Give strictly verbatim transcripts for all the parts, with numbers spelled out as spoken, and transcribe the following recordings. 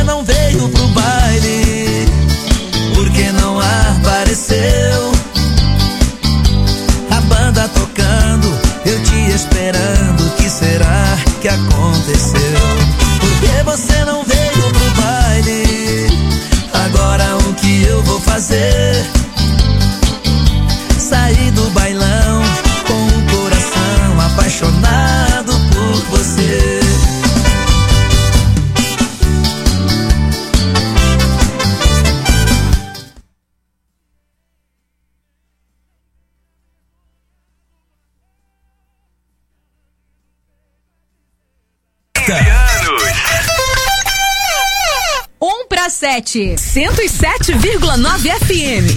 não veio pro baile? Por que não apareceu? A banda tocando, eu te esperando, o que será que aconteceu? Por que você não veio pro baile? Agora o que eu vou fazer? Sair do bailão com o coração apaixonado por você. Um para sete, cento e sete vírgula nove F M.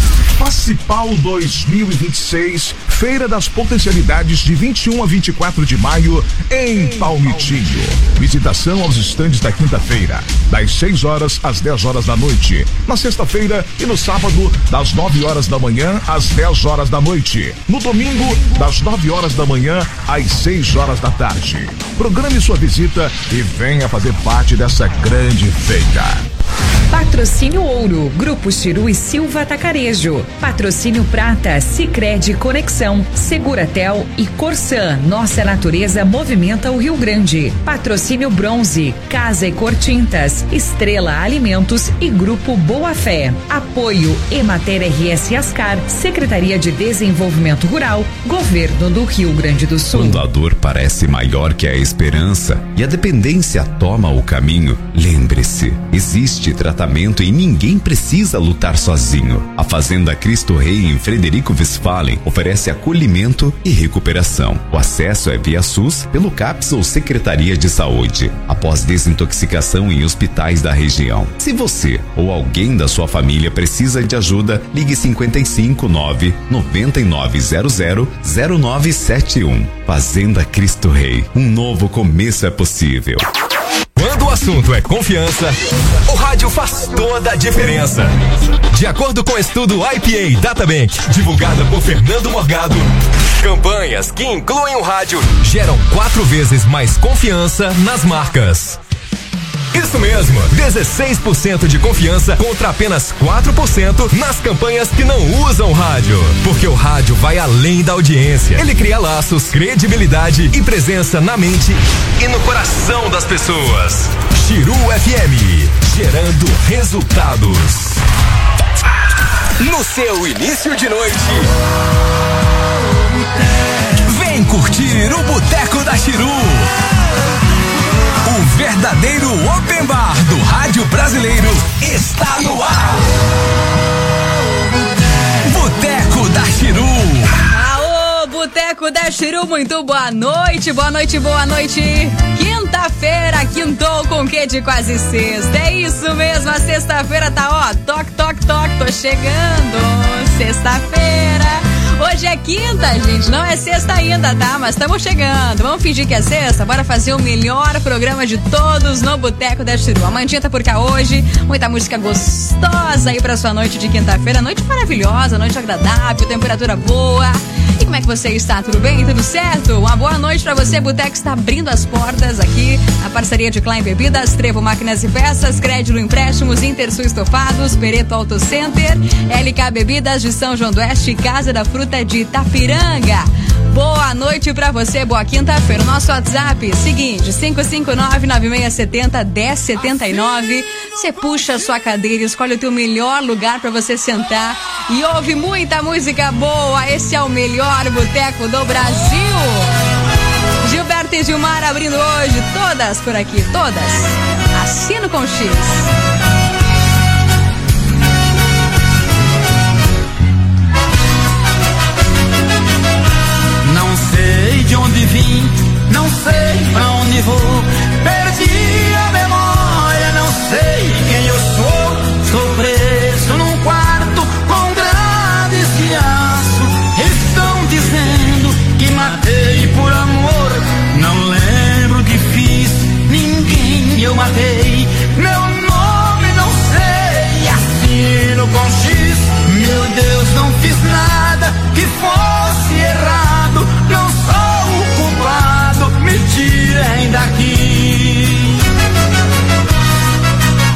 Facipal dois mil e vinte e seis, Feira das Potencialidades de vinte e um a vinte e quatro de maio em Palmitinho. Visitação aos estandes da quinta-feira, das seis horas às dez horas da noite. Na sexta-feira e no sábado, das nove horas da manhã às dez horas da noite. No domingo, das nove horas da manhã às seis horas da tarde. Programe sua visita e venha fazer parte dessa grande feira. Patrocínio Ouro, Grupo Chiru e Silva Atacarejo. Patrocínio Prata, Sicredi Conexão, Seguratel e Corsan. Nossa natureza movimenta o Rio Grande. Patrocínio Bronze, Casa e Cor Tintas, Estrela Alimentos e Grupo Boa Fé. Apoio Emater R S Ascar, Secretaria de Desenvolvimento Rural, Governo do Rio Grande do Sul. Quando a dor parece maior que a esperança e a dependência toma o caminho, lembre-se, existe tratamento e ninguém precisa lutar sozinho. A Fazenda Cristo Rei em Frederico Westphalen oferece acolhimento e recuperação. O acesso é via SUS, pelo CAPS ou Secretaria de Saúde, após desintoxicação em hospitais da região. Se você ou alguém da sua família precisa de ajuda, ligue cinquenta e cinco, nove, noventa e nove zero zero, zero nove sete um. Fazenda Cristo Rei, um novo começo é possível. Quando o assunto é confiança, o rádio faz toda a diferença. De acordo com o estudo I P A Databank, divulgado por Fernando Morgado, campanhas que incluem o rádio geram quatro vezes mais confiança nas marcas. Isso mesmo, dezesseis por cento de confiança contra apenas quatro por cento nas campanhas que não usam rádio. Porque o rádio vai além da audiência. Ele cria laços, credibilidade e presença na mente e no coração das pessoas. Chiru F M, gerando resultados. No seu início de noite, vem curtir o Boteco da Chiru. O verdadeiro open bar do rádio brasileiro está no ar. Boteco da Chiru. Aô, Boteco da Chiru, muito boa noite, boa noite, boa noite. Quinta-feira, quintou com que de quase sexta. É isso mesmo, a sexta-feira tá, ó, toque, toque, toque, tô chegando. Sexta-feira. Hoje é quinta, gente, não é sexta ainda, tá? Mas estamos chegando. Vamos fingir que é sexta? Bora fazer o melhor programa de todos no Boteco da Chiru. A Mandinha tá por cá hoje, muita música gostosa aí pra sua noite de quinta-feira. Noite maravilhosa, noite agradável, temperatura boa. E como é que você está? Tudo bem? Tudo certo? Uma boa noite pra você. Boteco está abrindo as portas aqui. A parceria de Klein Bebidas, Trevo Máquinas e Peças, Crédito Empréstimos, Intersul Estofados, Pereto Auto Center, L K Bebidas de São João do Oeste, Casa da Fruta de Itapiranga. Boa noite pra você, boa quinta-feira. Nosso WhatsApp, seguinte, cinco cinco nove, nove seis sete zero, um zero sete nove. Você puxa a sua cadeira, escolhe o teu melhor lugar pra você sentar e ouve muita música boa. Esse é o melhor boteco do Brasil. Gilberto e Gilmar abrindo hoje, todas por aqui, todas. Assino com X. Não sei de onde vim, não sei pra onde vou. Perdi a memória, não sei quem eu sou. Sou preso num quarto com grades de aço. Estão dizendo que matei por amor. Não lembro o que fiz, ninguém eu matei. Meu nome não sei, assino com X. Meu Deus, não fiz nada que fosse errado. Não sou o culpado, me tirem daqui.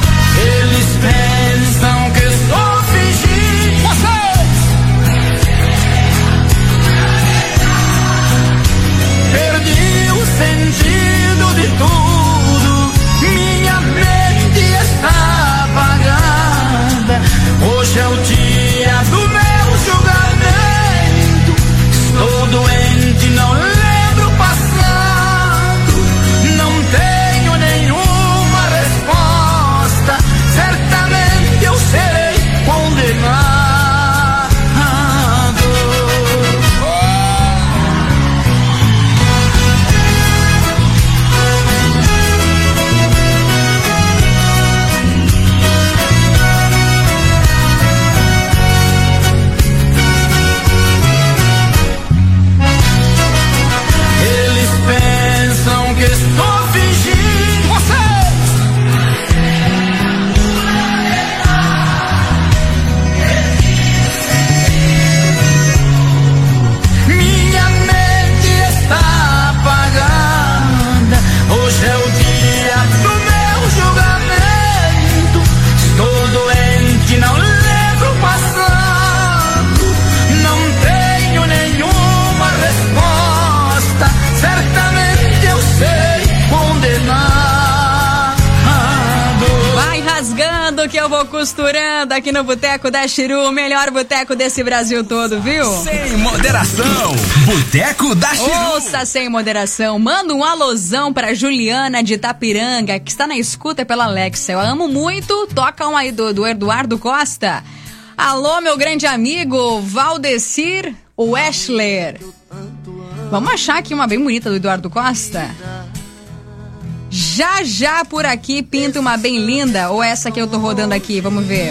tranquilo que eu vou costurando aqui no Boteco da Chiru, o melhor boteco desse Brasil todo, viu? Sem moderação, Boteco da Chiru. Ouça sem moderação. Manda um alôzão pra Juliana de Itapiranga, que está na escuta pela Alexa. Eu amo muito. Toca um aí do, do Eduardo Costa. Alô, meu grande amigo Valdecir Weschler. Vamos achar aqui uma bem bonita do Eduardo Costa? Já já por aqui pinta uma bem linda. Ou essa que eu tô rodando aqui, vamos ver.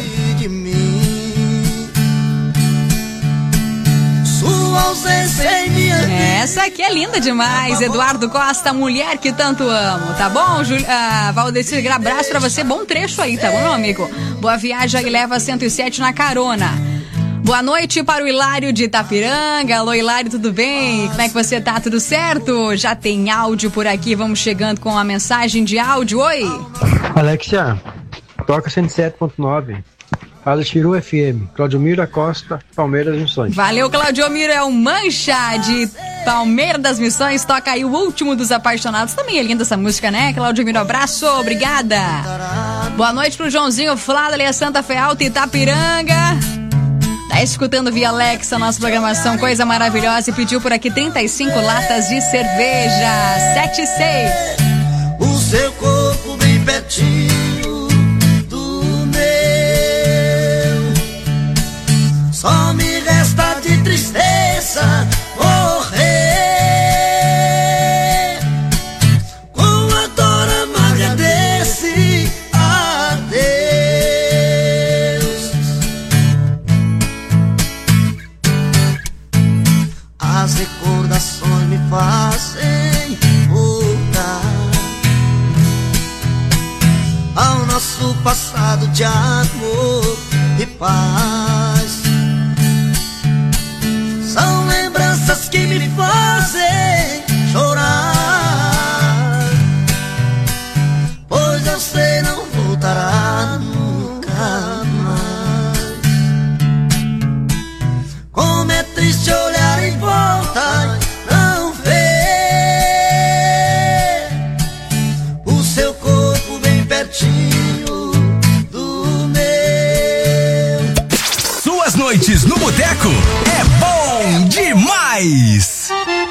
Essa aqui é linda demais. Eduardo Costa, mulher que tanto amo. Tá bom, Jul... ah, Valdecir, abraço pra você. Bom trecho aí, tá bom, meu amigo? Boa viagem aí, leva cento e sete na carona. Boa noite para o Hilário de Itapiranga. Alô, Hilário, tudo bem? Como é que você tá? Tudo certo? Já tem áudio por aqui, vamos chegando com a mensagem de áudio. Oi! Alexia, toca cento e sete ponto nove. Fala Chiru F M. Claudio Miro da Costa, Palmeiras das Missões. Valeu, Claudio Miro, é o Mancha de Palmeiras das Missões. Toca aí o último dos apaixonados. Também é linda essa música, né? Claudio Miro, abraço, obrigada. Boa noite pro Joãozinho Flávio, ali é Santa Fé Alta, Itapiranga. Tá escutando via Alexa nossa programação, coisa maravilhosa, e pediu por aqui trinta e cinco latas de cerveja. sete e seis. O seu corpo bem pertinho do meu, só me resta de tristeza morrer, com a dor amarga desse adeus. As recordações me fazem voltar ao nosso passado de amor e paz. São lembranças que me fazem chorar, pois eu sei não voltará nunca mais. Como é triste olhar em volta, não ver o seu corpo bem pertinho do meu. Suas noites no Boteco é bom demais.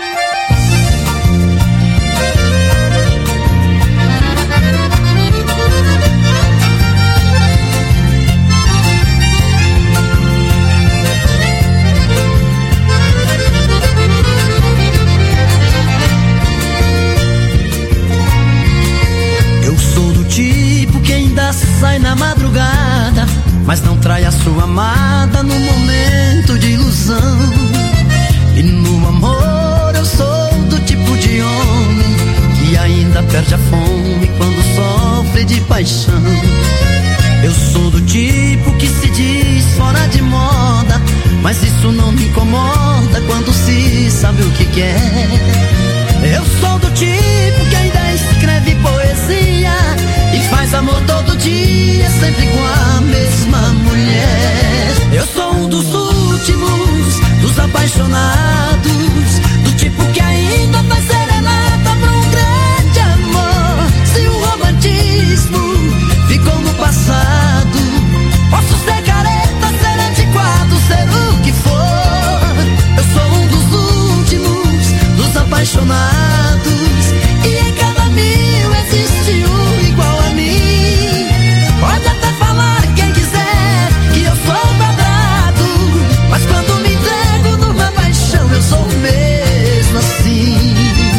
Eu sou do tipo que ainda sai na madrugada, mas não trai a sua amada no momento de ilusão. E no amor eu sou do tipo de homem que ainda perde a fome quando sofre de paixão. Eu sou do tipo que se diz fora de moda, mas isso não me incomoda quando se sabe o que quer. Eu sou do tipo que ainda escreve poesia e faz amor todo dia, sempre com a mesma mulher. Eu sou um dos últimos, dos apaixonados, do tipo que ainda faz serenata pra um grande amor. Se o romantismo ficou no passado, posso ser careta, ser antiquado, ser o que for. Eu sou um dos últimos, dos apaixonados, e em cada mil existe um igual a mim. Pode até falar quem quiser que eu sou quadrado, mas quando me entrego numa paixão eu sou mesmo assim.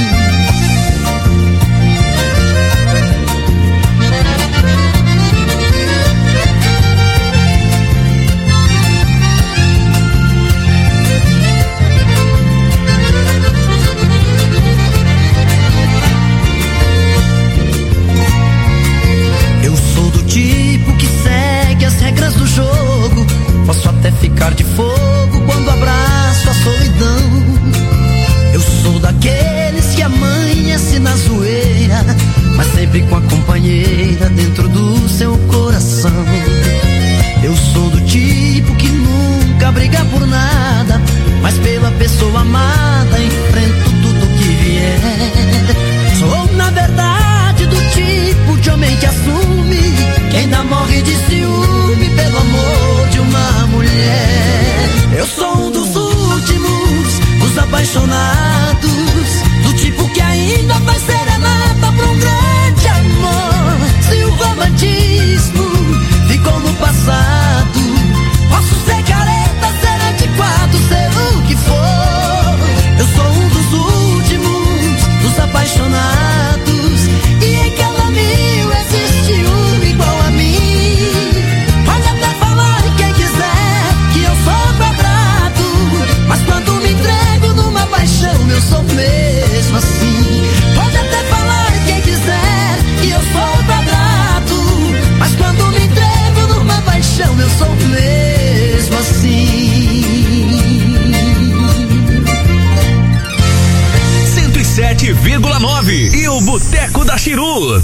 Eu sou do tipo que segue as regras do jogo, posso até ficar de fogo quando abraço a solidão. Eu sou daqueles que amanhece na zoeira, mas sempre com a companheira dentro do seu coração. Eu sou do tipo que nunca briga por nada, mas pela pessoa amada enfrento tudo que vier. Sou na verdade do tipo de homem que assume, que ainda morre de ciúme apaixonados, do tipo que ainda faz serenata pra um grande amor. Se o romantismo ficou no passado, posso ser careta, ser antiquado, ser o que for. Eu sou um dos últimos, dos apaixonados, e em cada mil existe um igual a mim. Pode até falar quem quiser que eu sou quadrado, mas quando me entrego numa paixão eu sou mesmo assim. Pode até falar quem quiser que eu sou quadrado, mas quando me entrego numa paixão eu sou mesmo assim. cento e sete vírgula nove e o Boteco da Chiru.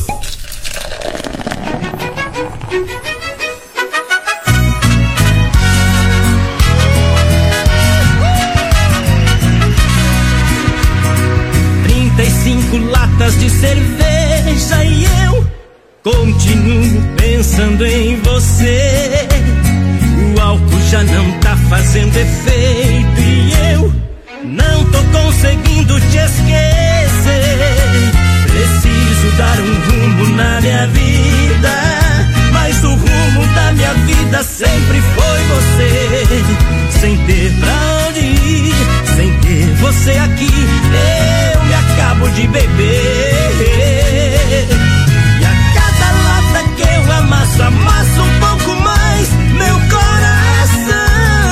trinta e cinco latas de cerveja e eu continuo pensando em você. O álcool já não tá fazendo efeito e eu não tô conseguindo te esquecer. Preciso dar um rumo na minha vida, mas o rumo da minha vida sempre foi você. Sem ter pra onde ir, sem ter você aqui, eu me acabo de beber. E a cada lata que eu amasso, amasso um pouco mais meu coração.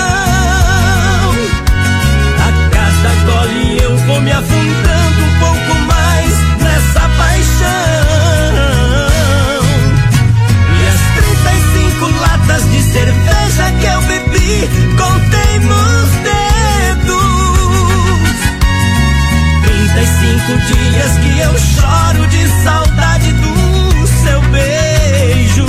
A cada gole eu vou me afundando um pouco mais nessa paixão. E as trinta e cinco latas de cerveja que eu bebi, contei nos dedos. trinta e cinco dias que eu choro de saudade do seu beijo.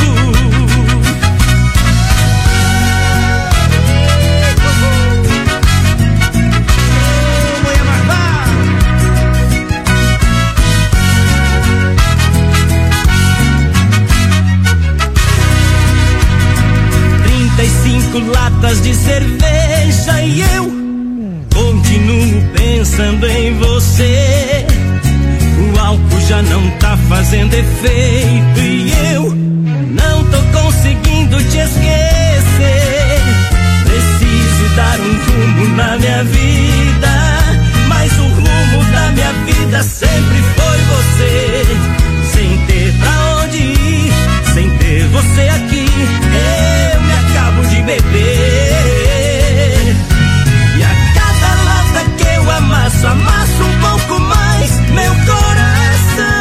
trinta e cinco latas de cerveja e eu continuo pensando em você. O álcool já não tá fazendo efeito e eu não tô conseguindo te esquecer. Preciso dar um rumo na minha vida, mas o rumo da minha vida sempre foi você. Sem ter pra onde ir, sem ter você aqui, eu me acabo de beber. E a cada lata que eu amasso, amasso um pouco mais meu coração.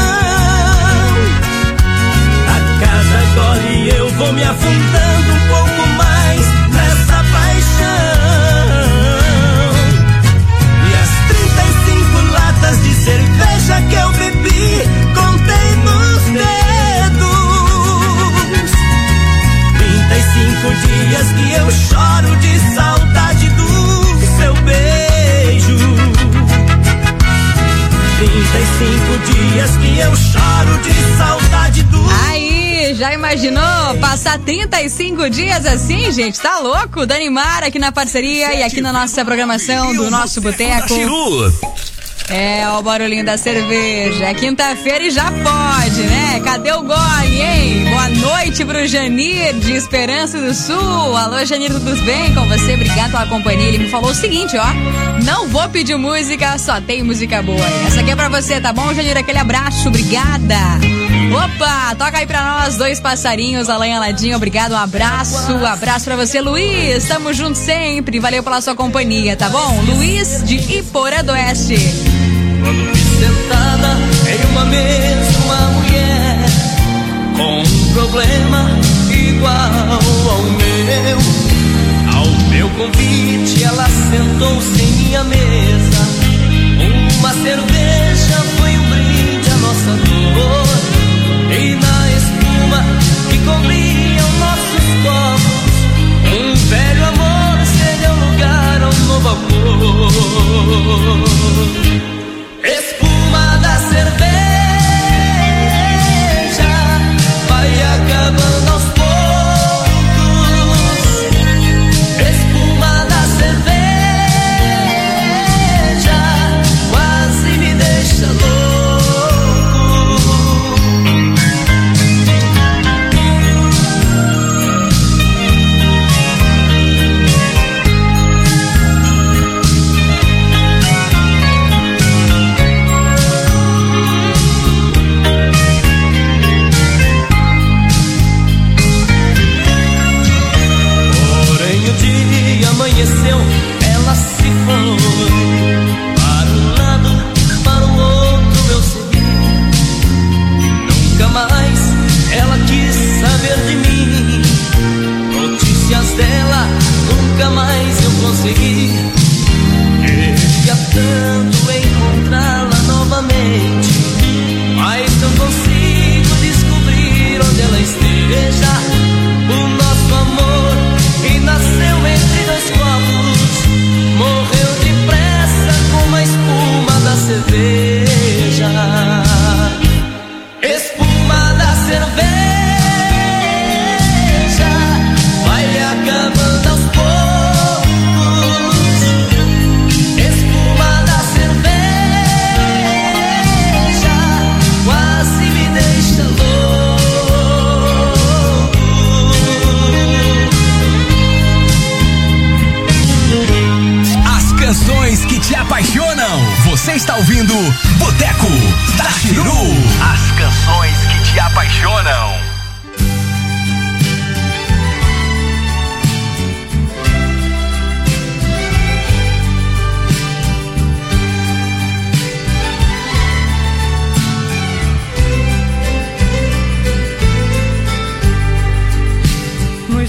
A cada gole eu vou me afundando um pouco mais nessa paixão. E as trinta e cinco latas de cerveja que eu bebi, contei nos dedos. trinta e cinco dias que eu choro de saudade do seu beijo. trinta e cinco dias que eu choro de saudade do... Aí, já imaginou passar trinta e cinco dias assim, gente? Tá louco? Danimar aqui na parceria e aqui na nossa programação do nosso Boteco. É, o barulhinho da cerveja. É quinta-feira e já pode, né? Cadê o gole, hein? Boa noite pro Janir, de Esperança do Sul. Alô, Janir, tudo bem com você? Obrigado pela companhia. Ele me falou o seguinte, ó: não vou pedir música, só tem música boa. Essa aqui é pra você, tá bom, Janir? Aquele abraço, obrigada. Opa, toca aí pra nós, Dois Passarinhos, Alain Aladinho, obrigado, um abraço. Abraço pra você, Luiz. Tamo junto sempre. Valeu pela sua companhia, tá bom? Luiz, de Iporã do Oeste. Quando vi sentada em uma mesa uma mulher com um problema igual ao meu. Ao meu convite ela sentou-se em minha mesa. Uma cerveja foi um brinde à nossa dor. E na espuma que cobria os nossos copos, um velho amor cedeu lugar a um novo amor. Espuma da cerveja vai acabando aos poucos. Espuma da cerveja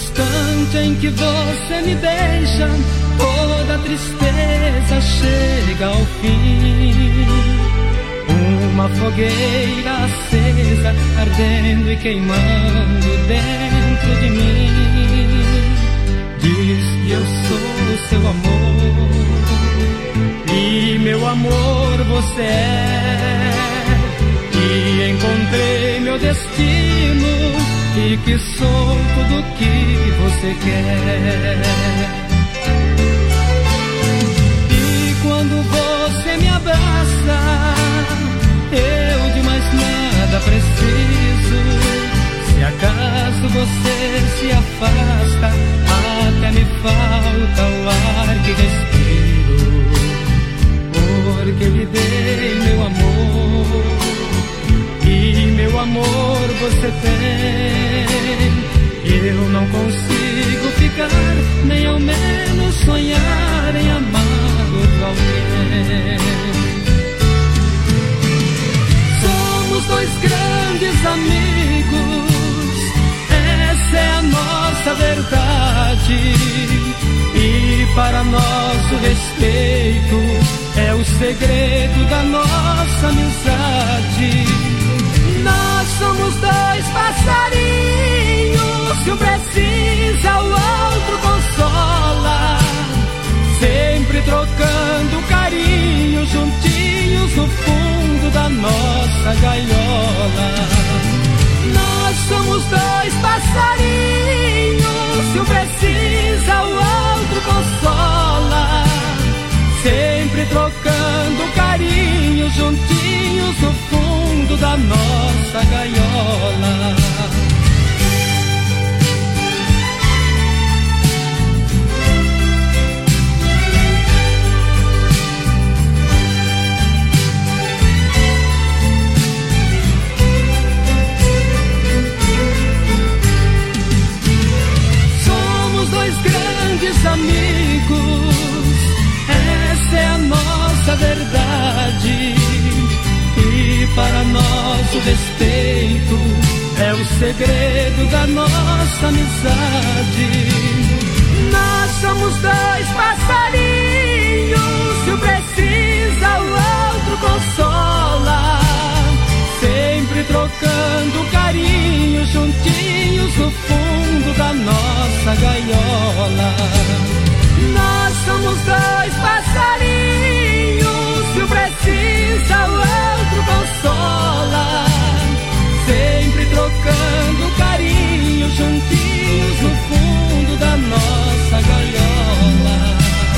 instante em que você me deixa, toda tristeza chega ao fim. Uma fogueira acesa, ardendo e queimando dentro de mim. Diz que eu sou seu amor, e meu amor você é. E encontrei meu destino, e que sou tudo que você quer. E quando você me abraça, eu de mais nada preciso. Se acaso você se afasta, até me falta o ar que respiro. Porque lhe dei meu amor, e meu amor você tem. Eu não consigo ficar, nem ao menos sonhar em amar outro alguém. Somos dois grandes amigos, essa é a nossa verdade. E para nosso respeito é o segredo da nossa amizade. Nós somos dois passarinhos, se um precisa o outro consola, sempre trocando carinho, juntinhos no fundo da nossa gaiola. Nós somos dois passarinhos, se um precisa o outro consola, sempre trocando carinho, juntinhos no fundo da nossa gaiola. Somos dois grandes amigos, essa é a nossa verdade. E para nosso respeito é o segredo da nossa amizade. Nós somos dois passarinhos, se um precisa o outro consola, sempre trocando carinho, juntinhos no fundo da nossa gaiola. Nós somos dois passarinhos, se um precisa o outro consola, sempre trocando carinho, juntinhos no fundo da nossa gaiola.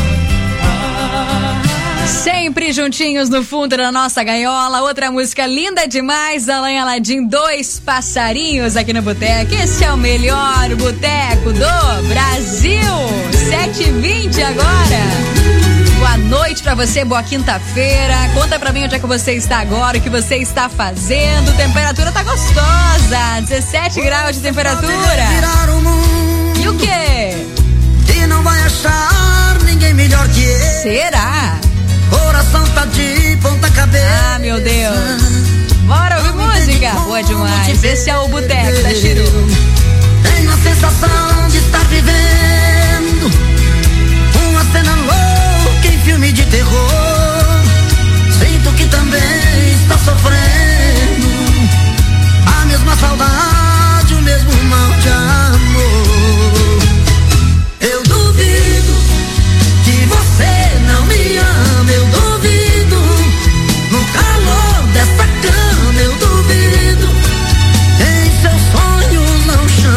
Ah, sempre juntinhos no fundo da nossa gaiola. Outra música linda demais, Alain Aladim, Dois Passarinhos aqui no Boteco. Esse é o melhor boteco do Brasil. sete e vinte agora. Boa noite pra você, boa quinta-feira. Conta pra mim onde é que você está agora, o que você está fazendo. Temperatura tá gostosa, dezessete graus de temperatura. E o quê? E não vai achar ninguém melhor que eu. Será? Coração tá de ponta cabeça. Ah, meu Deus. Bora ouvir música? Boa demais. Esse é o Boteco da Chiru. Tenho a sensação de estar vivendo uma cena louca em filme de terror. Sinto que também está sofrendo a mesma saudade, o mesmo mal de amor. Eu duvido que você não me ama, eu duvido. No calor dessa cama eu duvido. Em seus sonhos não chama.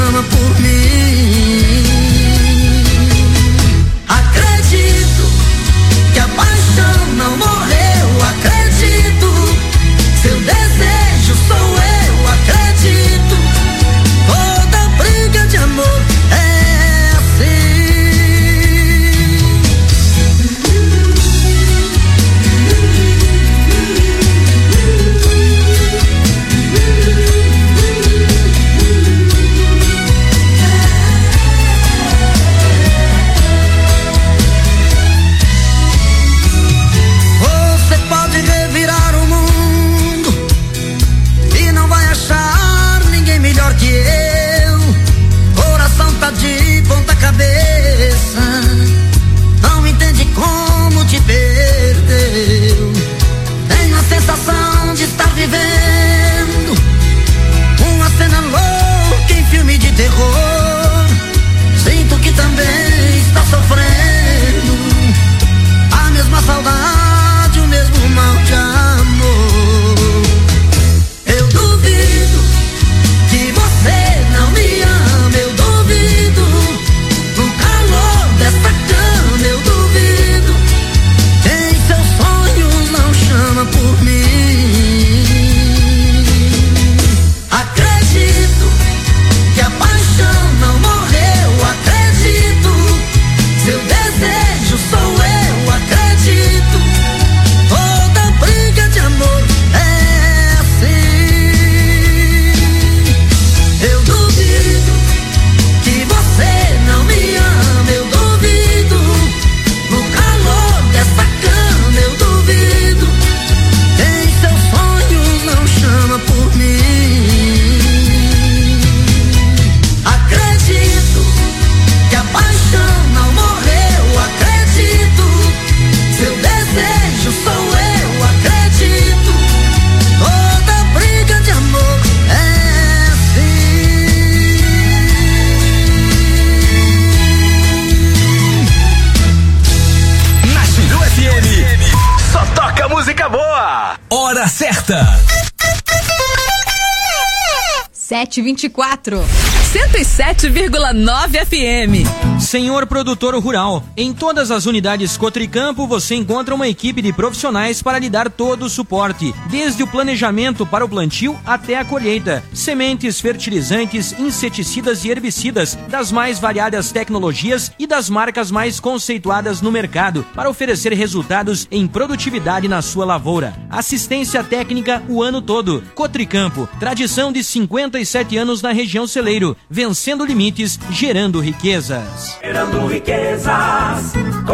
sete vinte e quatro. cento e sete vírgula nove F M. Senhor produtor rural, em todas as unidades Cotricampo você encontra uma equipe de profissionais para lhe dar todo o suporte, desde o planejamento para o plantio até a colheita. Sementes, fertilizantes, inseticidas e herbicidas das mais variadas tecnologias e das marcas mais conceituadas no mercado para oferecer resultados em produtividade na sua lavoura. Assistência técnica o ano todo. Cotricampo, tradição de cinquenta e sete anos na região Celeiro, vencendo limites, gerando riquezas. Gerando riquezas,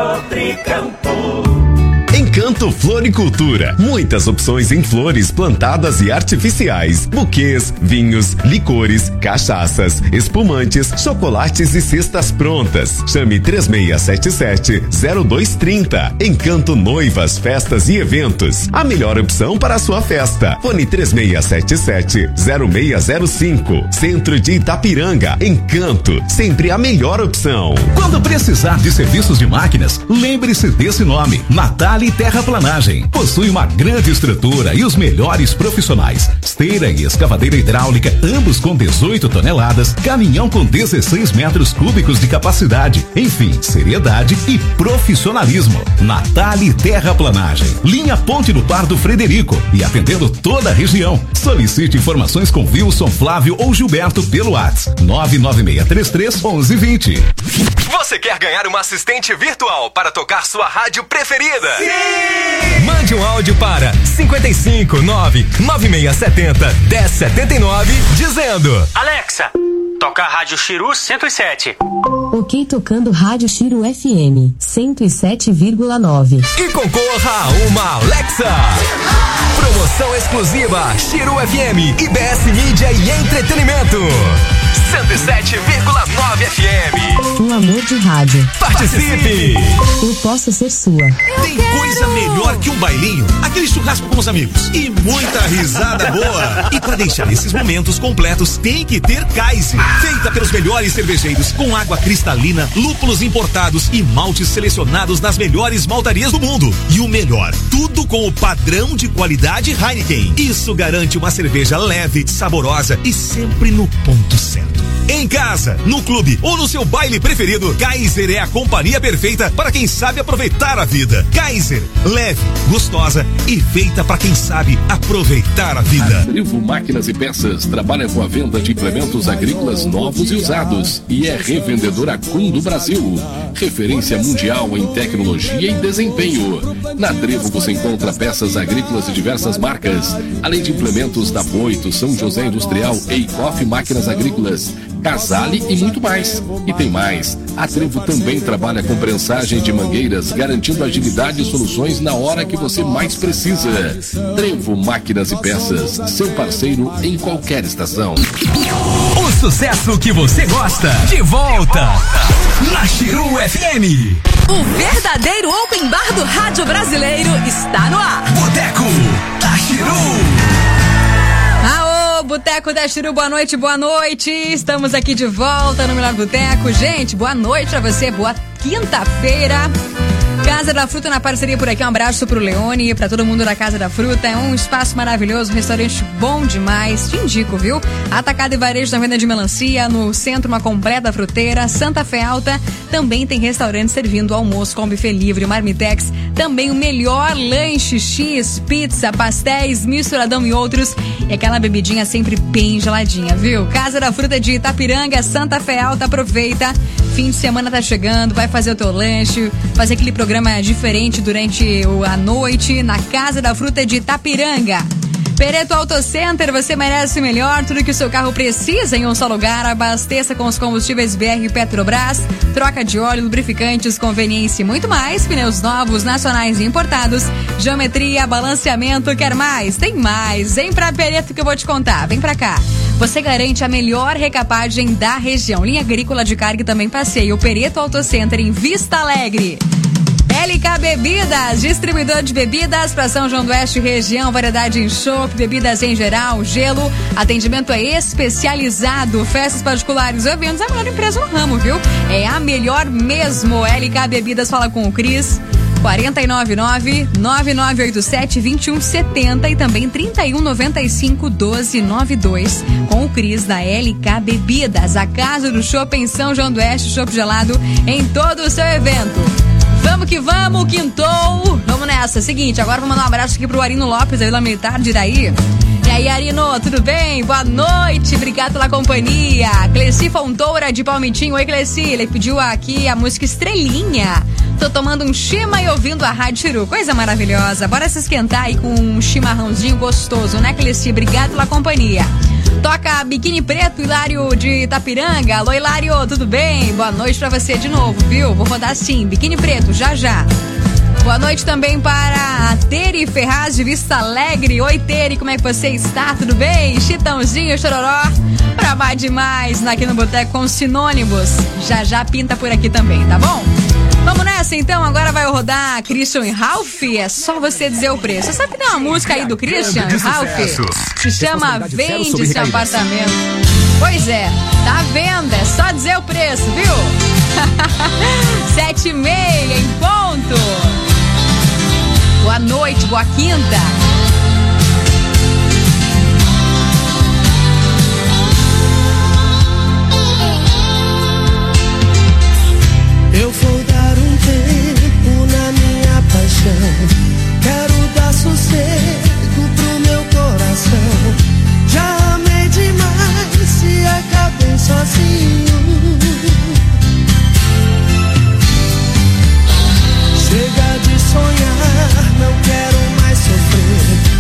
Cotricampo. Encanto Floricultura. Muitas opções em flores plantadas e artificiais, buquês, vinhos, licores, cachaças, espumantes, chocolates e cestas prontas. Chame três seis sete sete, zero dois três zero. Encanto Noivas, Festas e Eventos. A melhor opção para a sua festa. Fone três seis sete sete, zero seis zero cinco. Centro de Itapiranga. Encanto, sempre a melhor opção. Quando precisar de serviços de máquinas, lembre-se desse nome: Natália Terraplanagem. Possui uma grande estrutura e os melhores profissionais. Esteira e escavadeira hidráulica, ambos com dezoito toneladas, caminhão com dezesseis metros cúbicos de capacidade. Enfim, seriedade e profissionalismo. Natália Terraplanagem. Linha Ponte do Pardo Frederico e atendendo toda a região. Solicite informações com Wilson, Flávio ou Gilberto pelo WhatsApp nove nove seis três três, um um dois zero. Você quer ganhar uma assistente virtual para tocar sua rádio preferida? Sim! Mande um áudio para cinco cinco nove nove seis sete zero, um zero sete nove dizendo: Alexa, toca a Rádio Chiru cento e sete. Ok, tocando Rádio Chiru F M cento e sete vírgula nove. E concorra a uma Alexa. Promoção exclusiva Chiru F M e B S Mídia e Entretenimento. cento e sete vírgula nove F M. Um amor de rádio. Participe! Eu posso ser sua. Tem coisa melhor que um bailinho, aquele churrasco com os amigos e muita risada boa. E para deixar esses momentos completos, tem que ter Kaiser. Feita pelos melhores cervejeiros, com água cristalina, lúpulos importados e maltes selecionados nas melhores maltarias do mundo. E o melhor, tudo com o padrão de qualidade Heineken. Isso garante uma cerveja leve, saborosa e sempre no ponto certo. Em casa, no clube ou no seu baile preferido, Kaiser é a companhia perfeita para quem sabe aproveitar a vida. Kaiser, leve, gostosa e feita para quem sabe aproveitar a vida. A Trevo Máquinas e Peças trabalha com a venda de implementos agrícolas novos e usados e é revendedora Kuhn do Brasil, referência mundial em tecnologia e desempenho. Na Trevo você encontra peças agrícolas de diversas marcas, além de implementos da Boito, São José Industrial, Eikoff Máquinas Agrícolas, Casale e muito mais. E tem mais. A Trevo também trabalha com prensagem de mangueiras, garantindo agilidade e soluções na hora que você mais precisa. Trevo Máquinas e Peças, seu parceiro em qualquer estação. O sucesso que você gosta, de volta na Chiru F M. O verdadeiro open bar do rádio brasileiro está no ar. Boteco da Chiru. Boteco da Chiru, boa noite, boa noite. Estamos aqui de volta no Melhor Boteco. Gente, boa noite pra você, boa quinta-feira. Casa da Fruta na parceria por aqui, um abraço pro Leone e pra todo mundo da Casa da Fruta. É um espaço maravilhoso, um restaurante bom demais, te indico, viu? Atacado e varejo na venda de melancia, no centro uma completa fruteira. Santa Fé Alta também tem restaurante servindo almoço com buffet livre. Marmitex, também o melhor lanche, X, pizza, pastéis, misturadão e outros. E aquela bebidinha sempre bem geladinha, viu? Casa da Fruta de Itapiranga, Santa Fé Alta, aproveita. Fim de semana tá chegando, vai fazer o teu lanche, fazer aquele programa diferente durante a noite na Casa da Fruta de Itapiranga. Pereto Auto Center, você merece o melhor, tudo que o seu carro precisa em um só lugar. Abasteça com os combustíveis B R e Petrobras, troca de óleo, lubrificantes, conveniência e muito mais. Pneus novos, nacionais e importados, geometria, balanceamento, quer mais? Tem mais. Vem pra Pereto que eu vou te contar, vem pra cá. Você garante a melhor recapagem da região. Linha agrícola de carga e também passeio. Pereto Auto Center em Vista Alegre. L K Bebidas, distribuidor de bebidas para São João do Oeste região, variedade em chopp, bebidas em geral, gelo, atendimento é especializado, festas particulares, eventos, é a melhor empresa no ramo, viu? É a melhor mesmo. L K Bebidas, fala com o Cris. quatro nove nove, nove nove oito sete, dois um sete zero e também trinta e um noventa e cinco, doze noventa e dois com o Cris da L K Bebidas, a casa do chopp em São João do Oeste, chopp gelado em todo o seu evento. Vamos que vamos, quintou! Vamos nessa, seguinte, agora vou mandar um abraço aqui pro Arino Lopes, da Vila Militar de Iraí. E aí, Arino, tudo bem? Boa noite, obrigado pela companhia. Cleci Fontoura de Palmitinho. Oi, Cleci, ele pediu aqui a música Estrelinha. Tô tomando um chima e ouvindo a Rádio Chiru, coisa maravilhosa. Bora se esquentar aí com um chimarrãozinho gostoso, né, Cleci? Obrigado pela companhia. Toca Biquíni Preto, Hilário de Itapiranga. Alô, Hilário, tudo bem? Boa noite pra você de novo, viu? Vou rodar sim, Biquíni Preto, já já. Boa noite também para a Tere Ferraz de Vista Alegre. Oi, Tere, como é que você está? Tudo bem? Chitãozinho, Chororó, pra mais demais aqui no Boteco com sinônimos. Já já pinta por aqui também, tá bom? Vamos nessa então, agora vai rodar Christian e Ralph, é só você dizer o preço. Você sabe que tem uma música aí do Christian e Ralph? Se chama Vende Seu Apartamento. Pois é, tá à venda, é só dizer o preço, viu? Sete e meia em ponto. Boa noite, boa quinta. Eu vou dar um tempo na minha paixão. Quero dar sossego pro meu coração. Já amei demais e acabei sozinho. Chega de sonhar, não quero mais sofrer.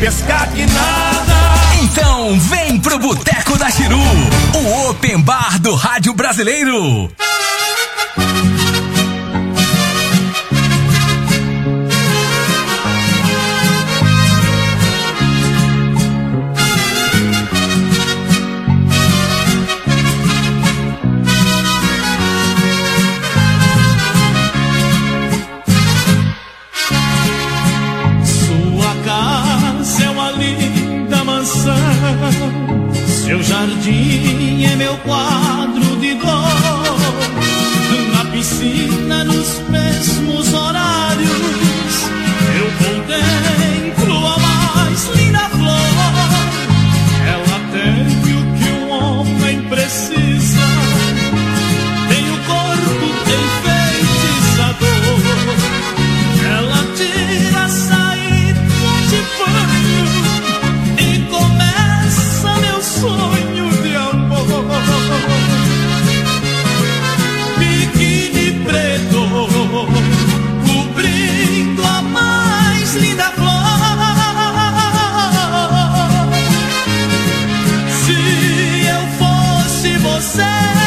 pescar que nada. Então vem pro Boteco da Chiru, o Open Bar do Rádio Brasileiro. Seu jardim é meu quadro de dor. Na piscina, nos mesmos horários, eu contemplo a mais linda flor. Ela tem o que um homem precisa, tem o corpo enfeitiçador. Ela tira a saída de banho e começa meu sonho de amor. Biquíni preto cobrindo a mais linda flor. Se eu fosse você,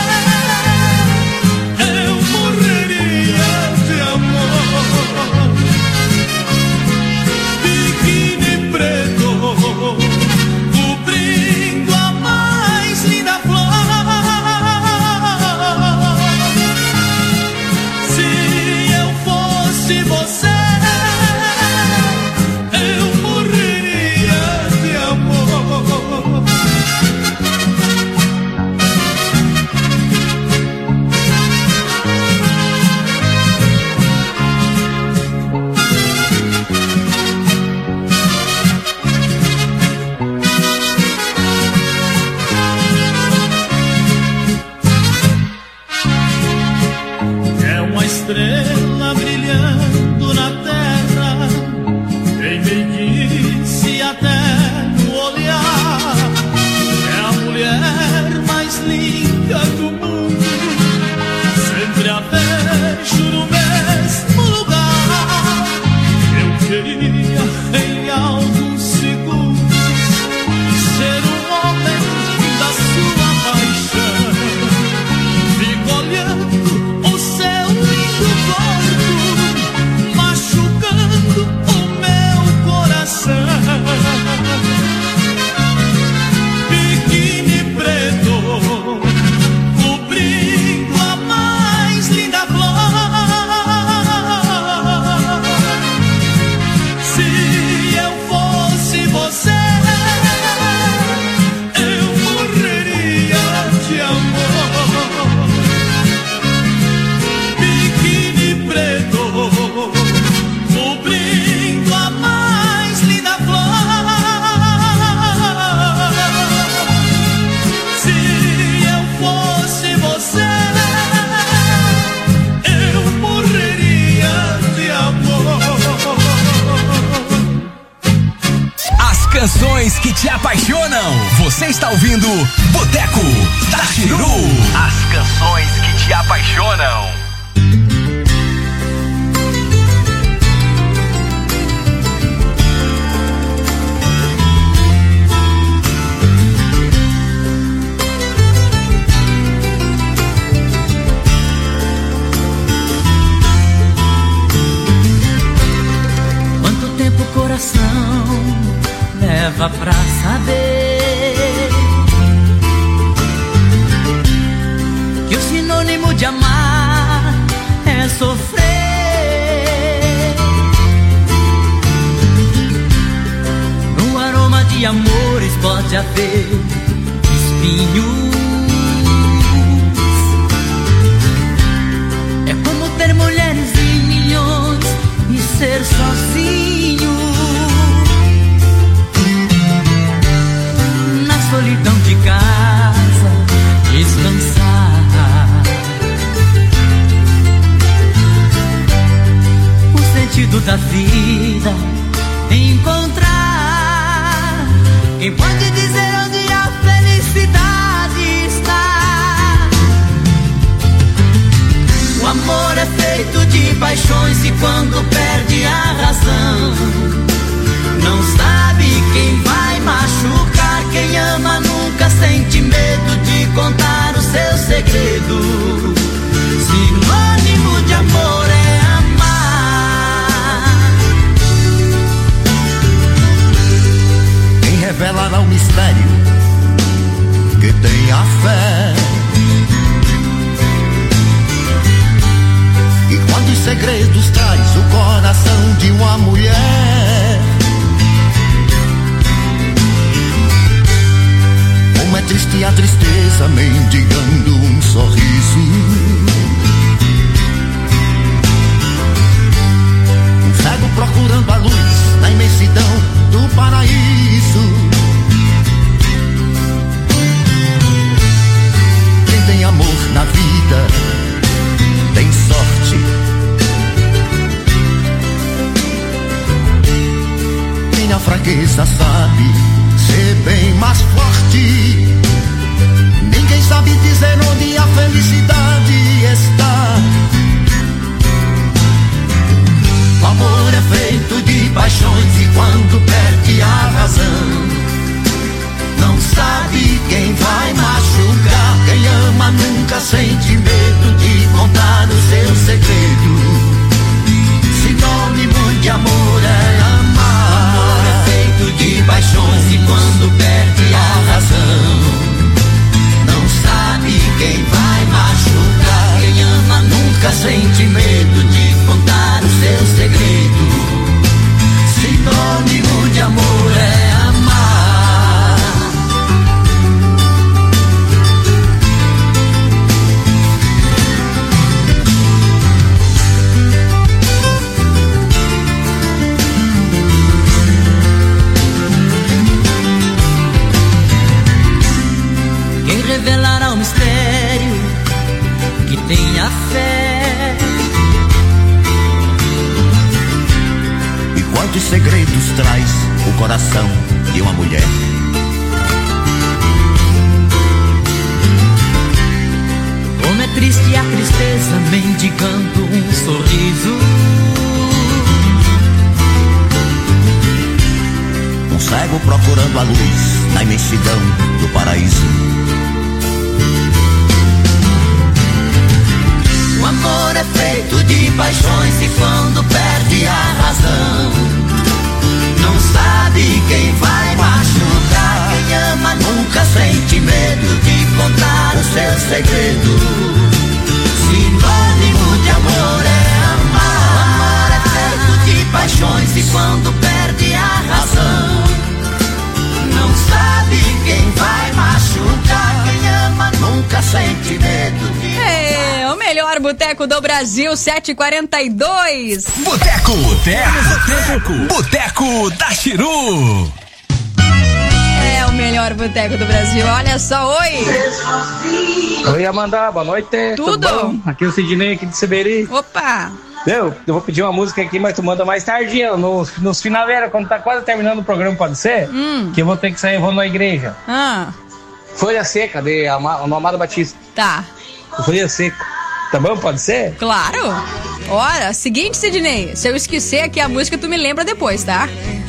eu morreria de amor. Biquíni preto cobrindo a mais linda flor. Se eu fosse você, eu morreria de amor. É uma estrela brilhando na terra, tem meiguice até no olhar. É a mulher mais linda do mundo, sempre a vejo no mesmo lugar. Eu queria em alguns segundos ser um homem da sua paixão. Fico olhando o seu lindo corpo, machucando o meu coração. Biquíni preto cobrindo a mais linda flor. Se eu fosse você, eu morreria de amor. Biquíni preto cobrindo a mais linda flor. Se eu fosse você, eu morreria de amor. As canções que te apaixonam. Você está ouvindo Boteco da Chiru. As canções que te apaixonam. Quanto tempo o coração leva pra saber que o sinônimo de amar é sofrer? No aroma de amores pode haver espinhos. É como ter mulheres em milhões e ser sozinho na solidão de casa, descansar. O sentido da vida encontrar. Quem pode dizer onde a felicidade está? O amor é feito de paixões e quando perde a razão não sabe de uma mulher. Como é triste a tristeza mendigando um sorriso. Um cego procurando a luz na imensidão do paraíso. Quem tem amor na vida tem sorte. Quem na fraqueza sabe ser bem mais forte. Ninguém sabe dizer onde a felicidade está. O amor é feito de paixões e quando perde a razão, não sabe quem vai machucar. Quem ama nunca sente medo de contar o seu segredo. Sinônimo de amor é amar. O amor é feito de paixões e quando perde a razão, não sabe quem vai machucar. Quem ama nunca sente medo de contar o seu segredo. Sinônimo de amor é amar. Quem revelará o mistério que tenha fé? E quantos segredos traz o coração de uma mulher? Como é triste a tristeza mendigando um sorriso. Um cego procurando a luz na imensidão do paraíso. O amor é feito de paixões e quando perde a razão, não sabe quem vai machucar. Quem ama nunca sente medo de contar o seu segredo. Sinônimo de amor é amar. O amor é feito de paixões e quando perde a razão, não sabe quem vai machucar. Quem ama nunca sente medo de É, o melhor boteco do Brasil, sete e quarenta e dois. Boteco, Boteco, Boteco da Chiru. É o melhor boteco do Brasil, olha só, oi. Oi, Amanda, boa noite. Tudo? Tudo bom? Aqui é o Sidney, aqui de Seberi. Opa. Eu, eu vou pedir uma música aqui, mas tu manda mais tardinha, nos, nos finaleira, quando tá quase terminando o programa, pode ser? Hum. Que eu vou ter que sair, eu vou na igreja. Ah. Folha Seca, de Ama, no Amado Batista. Tá. Folha Seca. Tá bom? Pode ser? Claro. Ora, seguinte, Sidney, se eu esquecer aqui a música, tu me lembra depois, tá?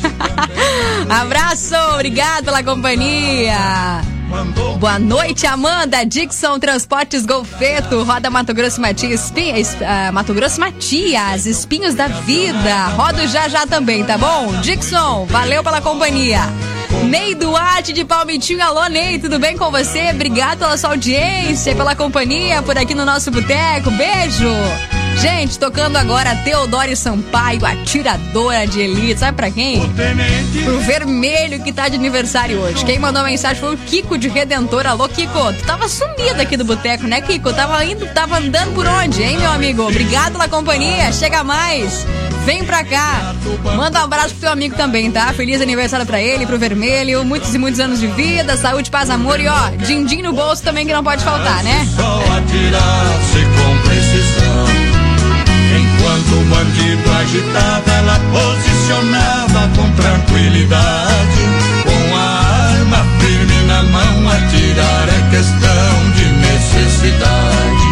Abraço, obrigado pela companhia. Boa noite, Amanda. Dixon Transportes Golfeto, Roda Mato Grosso e Matias, Espinha, uh, Mato Grosso e Matias, Espinhos da Vida. Rodo já já também, tá bom? Dixon, valeu pela companhia. Ney Duarte de Palmitinho, alô Ney, tudo bem com você? Obrigado pela sua audiência e pela companhia por aqui no nosso boteco, beijo! Gente, tocando agora Teodoro Sampaio, atiradora de elite, sabe pra quem? Pro Vermelho que tá de aniversário hoje. Quem mandou a mensagem foi o Kiko de Redentor. Alô Kiko, tu tava sumido aqui do boteco, né Kiko? Tava indo, tava andando por onde, hein meu amigo? Obrigado pela companhia, chega mais! Vem pra cá, manda um abraço pro teu amigo também, tá? Feliz aniversário pra ele, pro Vermelho, muitos e muitos anos de vida, saúde, paz, amor e ó, din-din no bolso também que não pode faltar, né? Só atirar-se com precisão. Enquanto o bandido agitava, ela posicionava com tranquilidade. Com a arma firme na mão, atirar é questão de necessidade.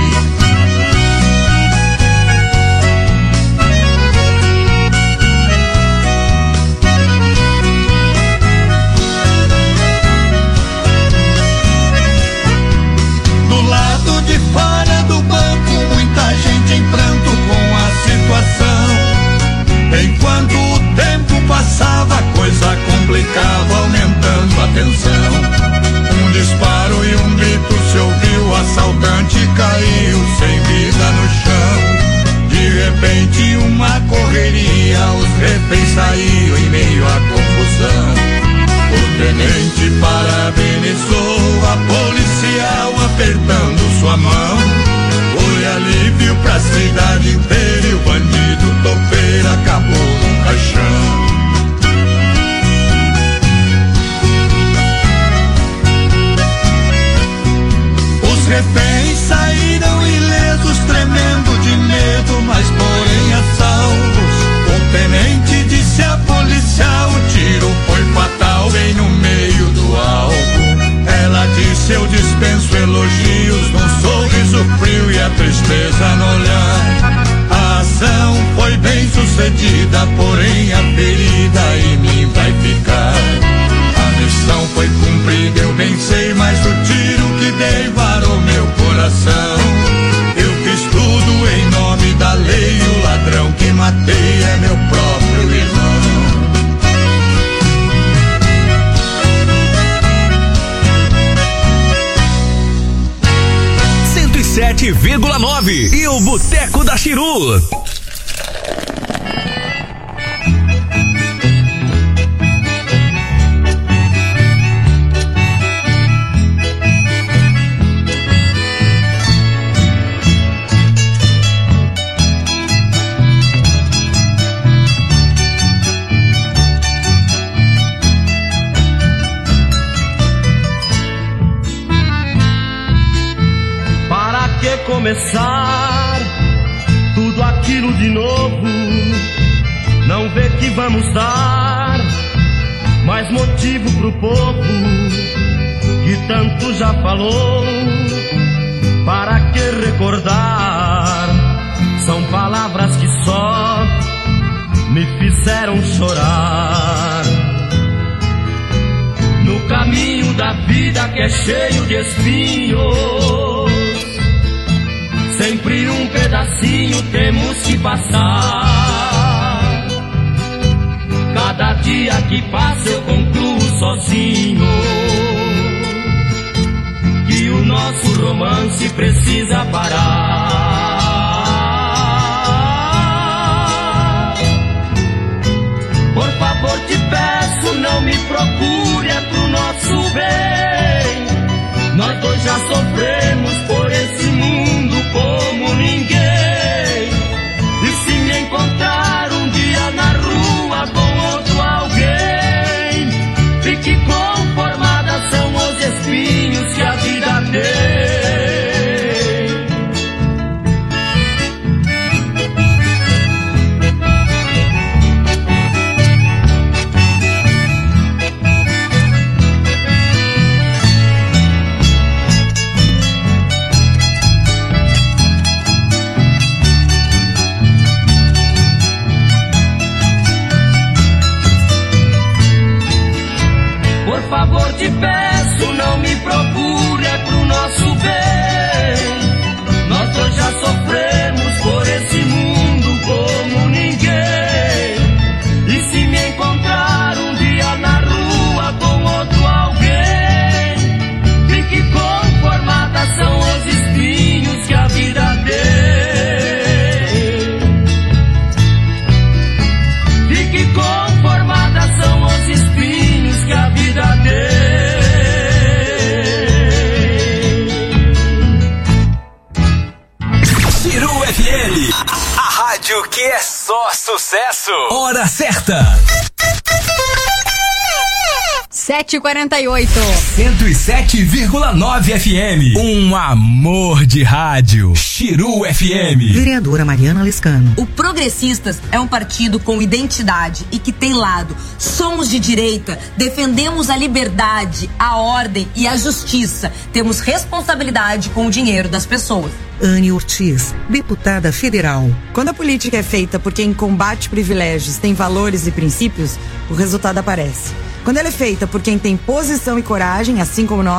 Do lado de fora do banco, muita gente em pranto com a situação. Enquanto o tempo passava, a coisa complicava, aumentando a tensão. Um disparo e um grito se ouviu, o assaltante caiu sem vida no chão. De repente repente uma correria, os reféns saíram em meio à confusão. O tenente parabenizou a policial apertando sua mão. Foi alívio pra cidade inteira e o bandido topeiro acabou no caixão. Os reféns saíram ilesos, tremendo de medo, mas porém a salvos. O tenente disse a policial, o tiro foi fatal bem no meio do alvo. Ela disse, eu dispenso elogios, num sorriso frio e a tristeza no olhar. A ação foi bem sucedida, porém a ferida em mim vai ficar. A missão foi cumprida, eu bem sei, mas o tiro que dei varou meu coração. Eu fiz tudo em nome da lei, o ladrão que matei é meu próprio irmão. cento e sete vírgula nove e o Boteco da Chiru. Começar tudo aquilo de novo, não vê que vamos dar mais motivo pro povo que tanto já falou. Para que recordar? São palavras que só me fizeram chorar. No caminho da vida que é cheio de espinhos, sempre um pedacinho temos que passar. Cada dia que passa eu concluo sozinho que o nosso romance precisa parar. Por favor te peço, não me procure, é pro nosso bem. Nós dois já sofremos por esse mundo como ninguém. E se me encontrar um dia na rua com outro alguém, fique conformada, são os espinhos que a vida tem. Por favor te peço, não me procure, é pro nosso bem. Nós dois já sofremos por esse mundo como ninguém. E se me encontrar um dia na rua com outro alguém, fique conformada, são os espinhos que a vida tem. Fique conformada, são os espinhos que a vida tem. Chiru F M, a rádio que é só sucesso. Hora certa. sete e quarenta e oito. cento e sete vírgula nove F M. Um amor de rádio. Chiru F M. Vereadora Mariana Lescano. O Progressistas é um partido com identidade e que tem lado. Somos de direita, defendemos a liberdade, a ordem e a justiça. Temos responsabilidade com o dinheiro das pessoas. Anne Ortiz, deputada federal. Quando a política é feita por quem combate privilégios, tem valores e princípios, o resultado aparece. Quando ela é feita por quem tem posição e coragem, assim como nós,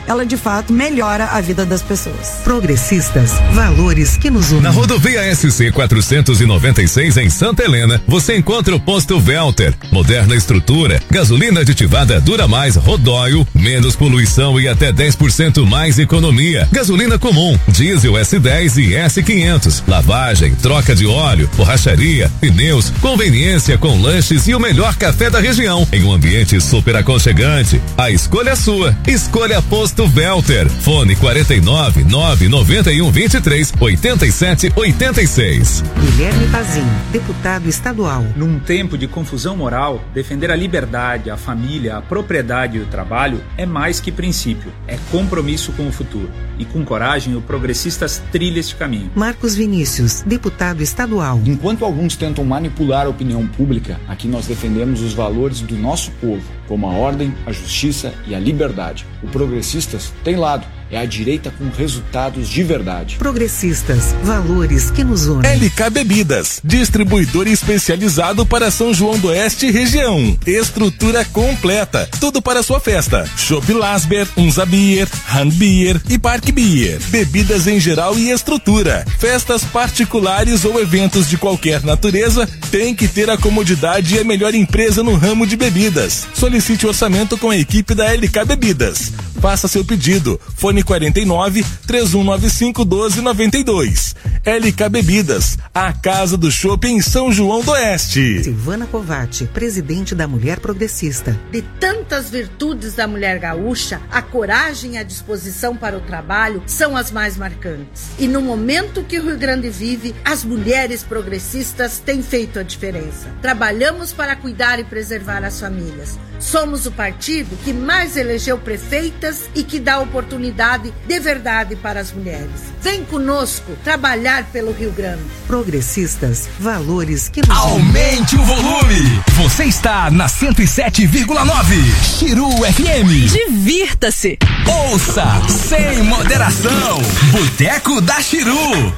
ela de fato melhora a vida das pessoas. Progressistas, valores que nos unem. Na rodovia S C quatrocentos e noventa e seis em Santa Helena, você encontra o posto Velter. Moderna estrutura, gasolina aditivada dura mais, Rodóio, menos poluição e até dez por cento mais economia. Gasolina comum, diesel S dez e S quinhentos. Lavagem, troca de óleo, borracharia, pneus, conveniência com lanches e o melhor café da região em um ambiente super aconchegante. A escolha é sua. Escolha Posto Velter. Fone quarenta e nove, nove noventa e um, vinte e três, oitenta e sete, oitenta e seis. Guilherme Pazin, deputado estadual. Num tempo de confusão moral, defender a liberdade, a família, a propriedade e o trabalho é mais que princípio, é compromisso com o futuro. E com coragem, o Progressistas trilha este caminho. Marcos Vinícius, deputado estadual. Enquanto alguns tentam manipular a opinião pública, aqui nós defendemos os valores do nosso povo, como a ordem, a justiça e a liberdade. O Progressistas tem lado. É a direita com resultados de verdade. Progressistas, valores que nos unem. L K Bebidas, distribuidor especializado para São João do Oeste e região. Estrutura completa, tudo para sua festa. Chopp Lasber, Unza Beer, Han Beer e Park Beer. Bebidas em geral e estrutura. Festas particulares ou eventos de qualquer natureza, tem que ter a comodidade e a melhor empresa no ramo de bebidas. Solicite orçamento com a equipe da L K Bebidas. Faça seu pedido. Fone quarenta e nove, três um nove cinco, doze noventa e dois. L K Bebidas, a casa do chopp em São João do Oeste. Silvana Covatti, presidente da Mulher Progressista. De tantas virtudes da mulher gaúcha, a coragem e a disposição para o trabalho são as mais marcantes. E no momento que o Rio Grande vive, as mulheres progressistas têm feito a diferença. Trabalhamos para cuidar e preservar as famílias. Somos o partido que mais elegeu prefeitas e que dá oportunidade de verdade para as mulheres. Vem conosco trabalhar pelo Rio Grande. Progressistas, valores que nos Aumente o volume. Você está na cento e sete vírgula nove. Chiru F M. Divirta-se. Ouça sem moderação. Boteco da Chiru.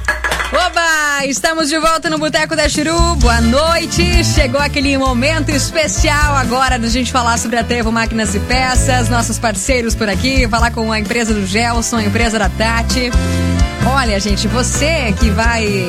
Oba! Estamos de volta no Boteco da Chiru. Boa noite. Chegou aquele momento especial agora da gente falar sobre a Trevo Máquinas e Peças, nossos parceiros por aqui, falar com a empresa do Gelson, a empresa da Tati. Olha, gente, você que vai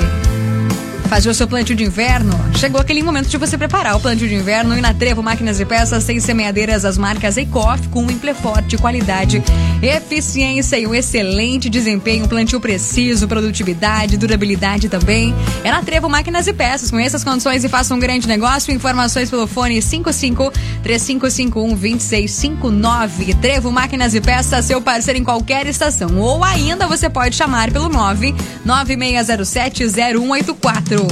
fazer o seu plantio de inverno, chegou aquele momento de você preparar o plantio de inverno. E na Trevo Máquinas e Peças tem semeadeiras das marcas Eicoff com Imple-Forte, qualidade, eficiência e um excelente desempenho, plantio preciso, produtividade, durabilidade também. É na Trevo Máquinas e Peças. Conheça as condições e faça um grande negócio. Informações pelo fone cinco cinco, três cinco cinco um, dois seis cinco nove. Trevo Máquinas e Peças, seu parceiro em qualquer estação. Ou ainda você pode chamar pelo nove nove seis zero sete, zero um oito quatro.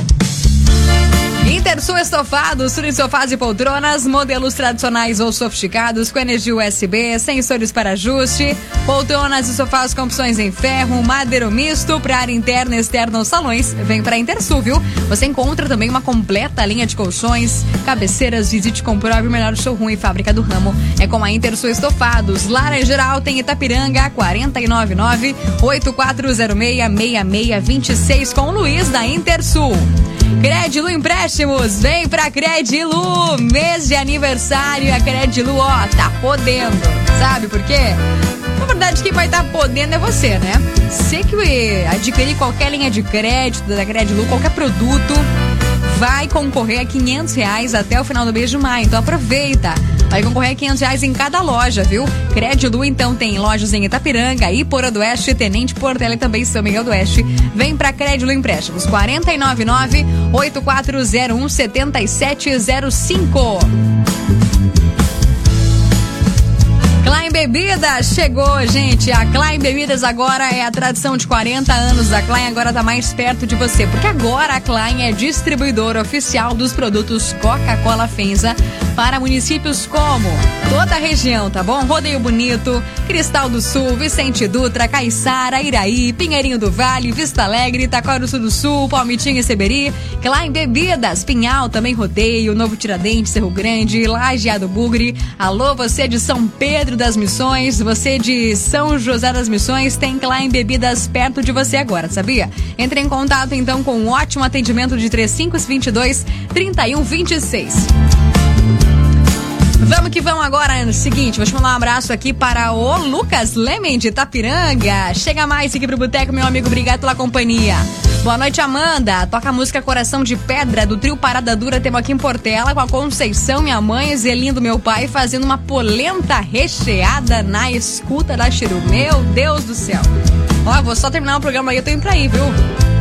Intersul Estofados, tudo em sofás e poltronas, modelos tradicionais ou sofisticados, com energia U S B, sensores para ajuste, poltronas e sofás com opções em ferro, madeiro misto, para área interna, externa ou salões. Vem para Intersul, viu? Você encontra também uma completa linha de colchões, cabeceiras, visite e comprove o melhor showroom e fábrica do ramo. É com a Intersul Estofados. Laranjeiral tem Itapiranga, quatro nove nove, oito quatro zero seis, seis seis dois seis, com o Luiz da Intersul. Credilu Empréstimos, vem pra Credilu, mês de aniversário, a Credilu, ó, tá podendo, sabe por quê? Na verdade, quem vai estar tá podendo é você, né? Você que adquirir qualquer linha de crédito da Credilu, qualquer produto, vai concorrer a quinhentos reais até o final do mês de maio, então aproveita. Vai concorrer a quinhentos reais em cada loja, viu? Credilu, então, tem lojas em Itapiranga, Iporã do Oeste, Tenente Portela e também São Miguel do Oeste. Vem pra Credilu Empréstimos, quatro nove nove, oito quatro zero um, sete sete zero cinco. Klein Bebidas chegou, gente. A Klein Bebidas agora é a tradição de quarenta anos. A Klein agora tá mais perto de você, porque agora a Klein é distribuidora oficial dos produtos Coca-Cola Fenza para municípios como toda a região, tá bom? Rodeio Bonito, Cristal do Sul, Vicente Dutra, Caiçara, Iraí, Pinheirinho do Vale, Vista Alegre, Itaquaruçu do Sul, Palmitinho e Seberi. Klein Bebidas, Pinhal, também Rodeio, Novo Tiradentes, Cerro Grande, Lajeado Bugre. Alô, você de São Pedro das Missões, você de São José das Missões, tem Klein Bebidas perto de você agora, sabia? Entre em contato então com um ótimo atendimento de trinta e cinco, vinte e dois, trinta e um, vinte e seis. Vamos que vamos agora, no seguinte, vou te mandar um abraço aqui para o Lucas Lemen de Itapiranga. Chega mais aqui pro Boteco, meu amigo, obrigado pela companhia. Boa noite, Amanda. Toca a música Coração de Pedra, do trio Parada Dura, temos aqui em Portela, com a Conceição, minha mãe, Zelindo, meu pai, fazendo uma polenta recheada na escuta da Chiru. Meu Deus do céu. Ó, vou só terminar o programa aí, eu tô indo pra aí, viu?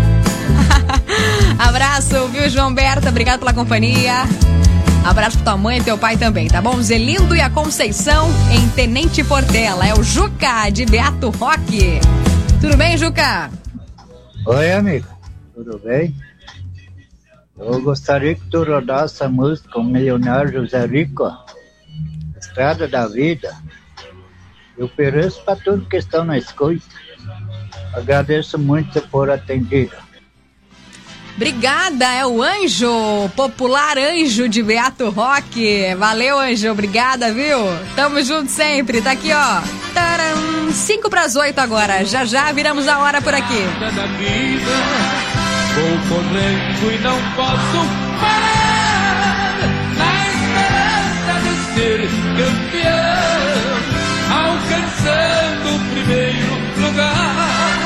Abraço, viu, João Berta, obrigado pela companhia. Abraço pra tua mãe e teu pai também, tá bom? Zelindo e a Conceição em Tenente Portela. É o Juca de Beato Roque. Tudo bem, Juca? Oi, amigo. Tudo bem? Eu gostaria que tu rodasse a música com o milionário José Rico, Estrada da Vida. Eu ofereço para todos que estão na escuta. Agradeço muito por atendido. Obrigada, é o Anjo, popular Anjo de Beato Roque. Valeu, Anjo, obrigada, viu? Tamo junto sempre, tá aqui, ó. Taram, cinco pras oito agora, já já viramos a hora por aqui. Da vida, vou correndo e não posso parar, na esperança de ser campeão, alcançando o primeiro lugar.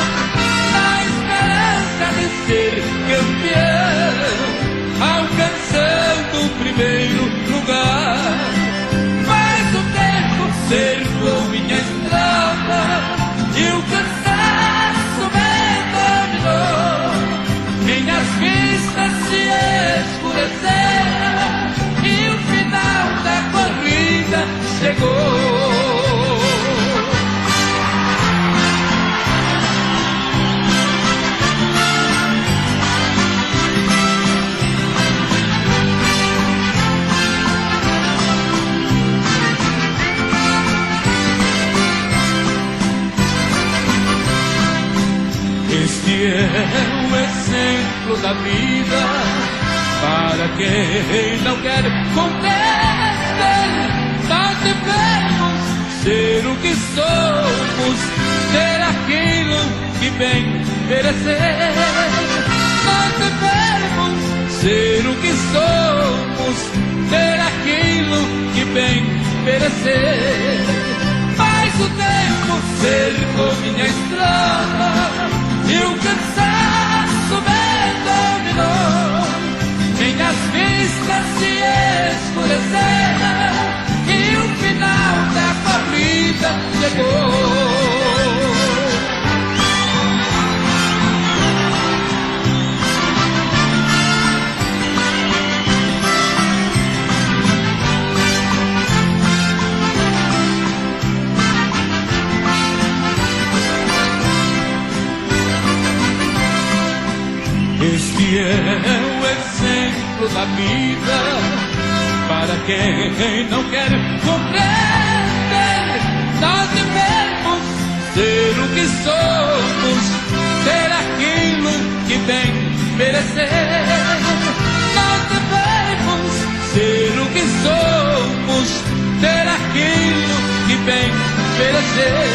De ser campeão, alcançando o primeiro lugar. Faz o tempo cercou minha estrada e o cansaço me dominou. Minhas vistas se escureceram e o final da corrida chegou. Este é o exemplo da vida para quem não quer compreender. Nós devemos ser o que somos, ter aquilo que bem merecer. Nós devemos ser o que somos, ter aquilo que bem merecer. Faz o tempo cercou minha estrada e o cansaço me dominou. Minhas vistas se escureceram e o final da corrida chegou. Este é o exemplo da vida para quem não quer compreender. Nós devemos ser o que somos, ter aquilo que bem merecer. Nós devemos ser o que somos, ter aquilo que bem merecer.